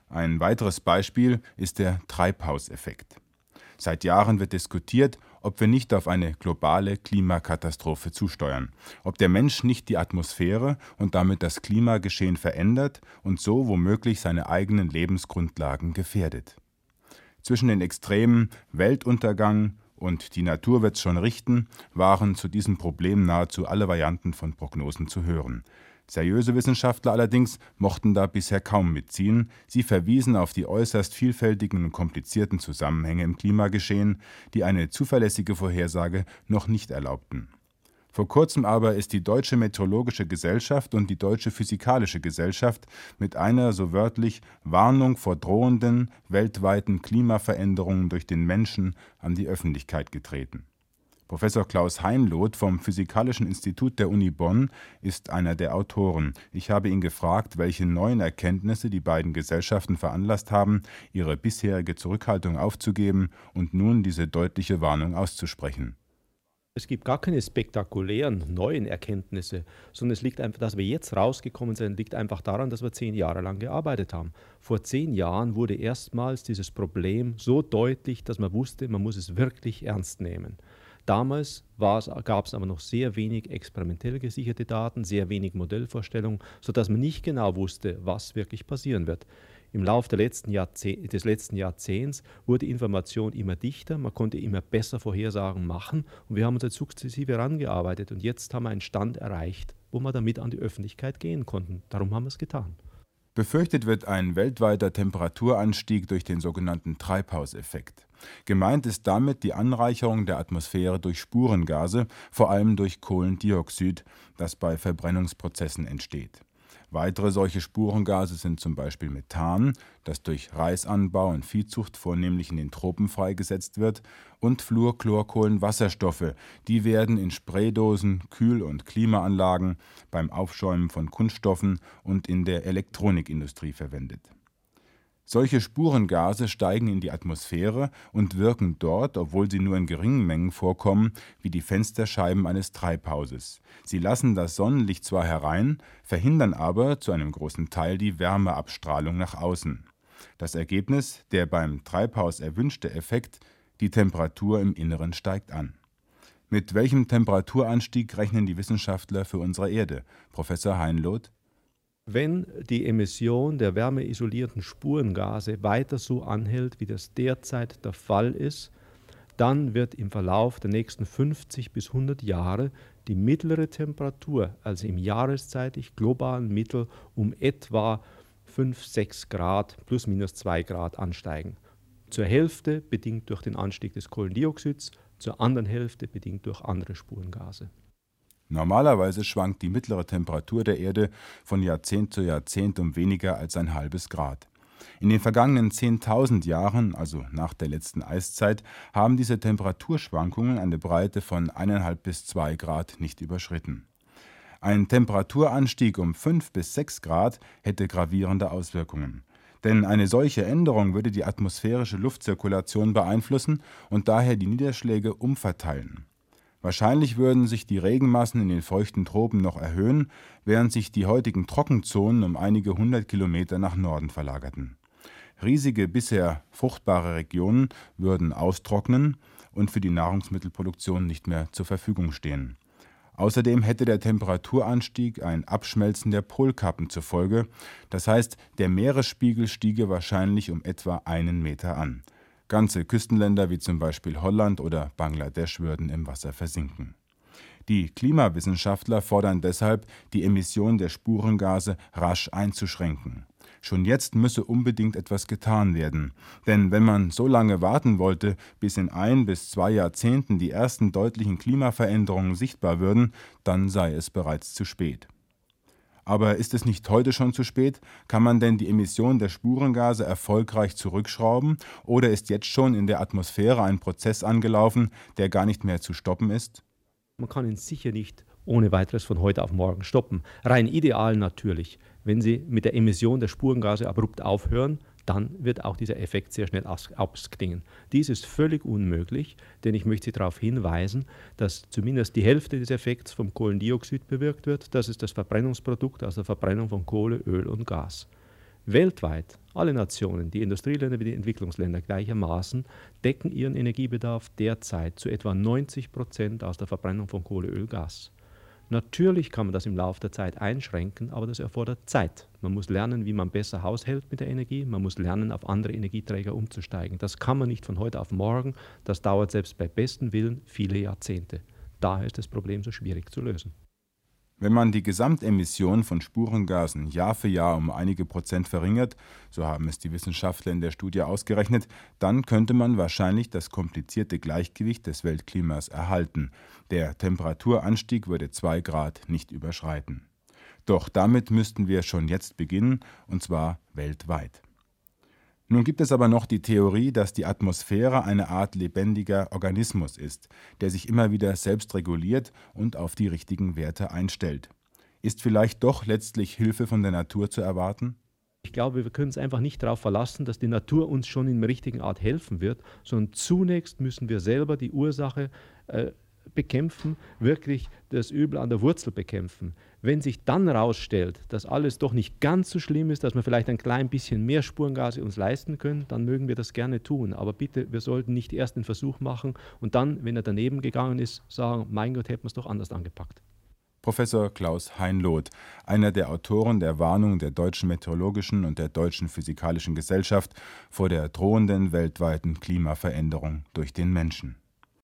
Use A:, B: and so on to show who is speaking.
A: Ein weiteres Beispiel ist der Treibhauseffekt. Seit Jahren wird diskutiert, ob wir nicht auf eine globale Klimakatastrophe zusteuern, ob der Mensch nicht die Atmosphäre und damit das Klimageschehen verändert und so womöglich seine eigenen Lebensgrundlagen gefährdet. Zwischen den Extremen Weltuntergang und die Natur wird's schon richten waren zu diesem Problem nahezu alle Varianten von Prognosen zu hören. Seriöse Wissenschaftler allerdings mochten da bisher kaum mitziehen. Sie verwiesen auf die äußerst vielfältigen und komplizierten Zusammenhänge im Klimageschehen, die eine zuverlässige Vorhersage noch nicht erlaubten. Vor kurzem aber ist die Deutsche Meteorologische Gesellschaft und die Deutsche Physikalische Gesellschaft mit einer so wörtlich Warnung vor drohenden weltweiten Klimaveränderungen durch den Menschen an die Öffentlichkeit getreten. Professor Klaus Heinloth vom Physikalischen Institut der Uni Bonn ist einer der Autoren. Ich habe ihn gefragt, welche neuen Erkenntnisse die beiden Gesellschaften veranlasst haben, ihre bisherige Zurückhaltung aufzugeben und nun diese deutliche Warnung auszusprechen.
B: Es gibt gar keine spektakulären neuen Erkenntnisse, sondern es liegt einfach, dass wir jetzt rausgekommen sind, liegt einfach daran, dass wir 10 Jahre lang gearbeitet haben. Vor 10 Jahren wurde erstmals dieses Problem so deutlich, dass man wusste, man muss es wirklich ernst nehmen. Damals gab es aber noch sehr wenig experimentell gesicherte Daten, sehr wenig Modellvorstellungen, sodass man nicht genau wusste, was wirklich passieren wird. Im Laufe des letzten Jahrzehnts wurde die Information immer dichter, man konnte immer besser Vorhersagen machen und wir haben uns jetzt sukzessive herangearbeitet und jetzt haben wir einen Stand erreicht, wo wir damit an die Öffentlichkeit gehen konnten. Darum haben wir es getan.
A: Befürchtet wird ein weltweiter Temperaturanstieg durch den sogenannten Treibhauseffekt. Gemeint ist damit die Anreicherung der Atmosphäre durch Spurengase, vor allem durch Kohlendioxid, das bei Verbrennungsprozessen entsteht. Weitere solche Spurengase sind zum Beispiel Methan, das durch Reisanbau und Viehzucht vornehmlich in den Tropen freigesetzt wird, und Fluorchlorkohlenwasserstoffe, die werden in Spraydosen, Kühl- und Klimaanlagen, beim Aufschäumen von Kunststoffen und in der Elektronikindustrie verwendet. Solche Spurengase steigen in die Atmosphäre und wirken dort, obwohl sie nur in geringen Mengen vorkommen, wie die Fensterscheiben eines Treibhauses. Sie lassen das Sonnenlicht zwar herein, verhindern aber zu einem großen Teil die Wärmeabstrahlung nach außen. Das Ergebnis, der beim Treibhaus erwünschte Effekt, die Temperatur im Inneren steigt an. Mit welchem Temperaturanstieg rechnen die Wissenschaftler für unsere Erde? Professor Heinloth?
B: Wenn die Emission der wärmeisolierten Spurengase weiter so anhält, wie das derzeit der Fall ist, dann wird im Verlauf der nächsten 50 bis 100 Jahre die mittlere Temperatur, also im jahreszeitlich globalen Mittel, um etwa 5-6 Grad plus minus 2 Grad ansteigen. Zur Hälfte bedingt durch den Anstieg des Kohlendioxids, zur anderen Hälfte bedingt durch andere Spurengase.
A: Normalerweise schwankt die mittlere Temperatur der Erde von Jahrzehnt zu Jahrzehnt um weniger als ein halbes Grad. In den vergangenen 10.000 Jahren, also nach der letzten Eiszeit, haben diese Temperaturschwankungen eine Breite von 1,5 bis 2 Grad nicht überschritten. Ein Temperaturanstieg um 5 bis 6 Grad hätte gravierende Auswirkungen. Denn eine solche Änderung würde die atmosphärische Luftzirkulation beeinflussen und daher die Niederschläge umverteilen. Wahrscheinlich würden sich die Regenmassen in den feuchten Tropen noch erhöhen, während sich die heutigen Trockenzonen um einige 100 Kilometer nach Norden verlagerten. Riesige, bisher fruchtbare Regionen würden austrocknen und für die Nahrungsmittelproduktion nicht mehr zur Verfügung stehen. Außerdem hätte der Temperaturanstieg ein Abschmelzen der Polkappen zur Folge, das heißt, der Meeresspiegel stiege wahrscheinlich um etwa 1 Meter an. Ganze Küstenländer wie zum Beispiel Holland oder Bangladesch würden im Wasser versinken. Die Klimawissenschaftler fordern deshalb, die Emission der Spurengase rasch einzuschränken. Schon jetzt müsse unbedingt etwas getan werden, denn wenn man so lange warten wollte, bis in 1 bis 2 Jahrzehnten die ersten deutlichen Klimaveränderungen sichtbar würden, dann sei es bereits zu spät. Aber ist es nicht heute schon zu spät? Kann man denn die Emission der Spurengase erfolgreich zurückschrauben oder ist jetzt schon in der Atmosphäre ein Prozess angelaufen, der gar nicht mehr zu stoppen ist?
B: Man kann ihn sicher nicht ohne weiteres von heute auf morgen stoppen. Rein ideal natürlich. Wenn Sie mit der Emission der Spurengase abrupt aufhören, dann wird auch dieser Effekt sehr schnell ausklingen. Dies ist völlig unmöglich, denn ich möchte Sie darauf hinweisen, dass zumindest die Hälfte des Effekts vom Kohlendioxid bewirkt wird. Das ist das Verbrennungsprodukt aus der Verbrennung von Kohle, Öl und Gas. Weltweit Alle Nationen, die Industrieländer wie die Entwicklungsländer gleichermaßen, decken ihren Energiebedarf derzeit zu etwa 90% aus der Verbrennung von Kohle, Öl, Gas. Natürlich kann man das im Laufe der Zeit einschränken, aber das erfordert Zeit. Man muss lernen, wie man besser haushält mit der Energie. Man muss lernen, auf andere Energieträger umzusteigen. Das kann man nicht von heute auf morgen. Das dauert selbst bei bestem Willen viele Jahrzehnte. Daher ist das Problem so schwierig zu lösen.
A: Wenn man die Gesamtemission von Spurengasen Jahr für Jahr um einige Prozent verringert, so haben es die Wissenschaftler in der Studie ausgerechnet, dann könnte man wahrscheinlich das komplizierte Gleichgewicht des Weltklimas erhalten. Der Temperaturanstieg würde 2 Grad nicht überschreiten. Doch damit müssten wir schon jetzt beginnen, und zwar weltweit. Nun gibt es aber noch die Theorie, dass die Atmosphäre eine Art lebendiger Organismus ist, der sich immer wieder selbst reguliert und auf die richtigen Werte einstellt. Ist vielleicht doch letztlich Hilfe von der Natur zu erwarten?
B: Ich glaube, wir können uns einfach nicht darauf verlassen, dass die Natur uns schon in der richtigen Art helfen wird, sondern zunächst müssen wir selber die Ursache bekämpfen, wirklich das Übel an der Wurzel bekämpfen. Wenn sich dann herausstellt, dass alles doch nicht ganz so schlimm ist, dass wir vielleicht ein klein bisschen mehr Spurengase uns leisten können, dann mögen wir das gerne tun. Aber bitte, wir sollten nicht erst den Versuch machen und dann, wenn er daneben gegangen ist, sagen, mein Gott, hätten wir es doch anders angepackt.
A: Professor Klaus Heinloth, einer der Autoren der Warnung der Deutschen Meteorologischen und der Deutschen Physikalischen Gesellschaft vor der drohenden weltweiten Klimaveränderung durch den Menschen.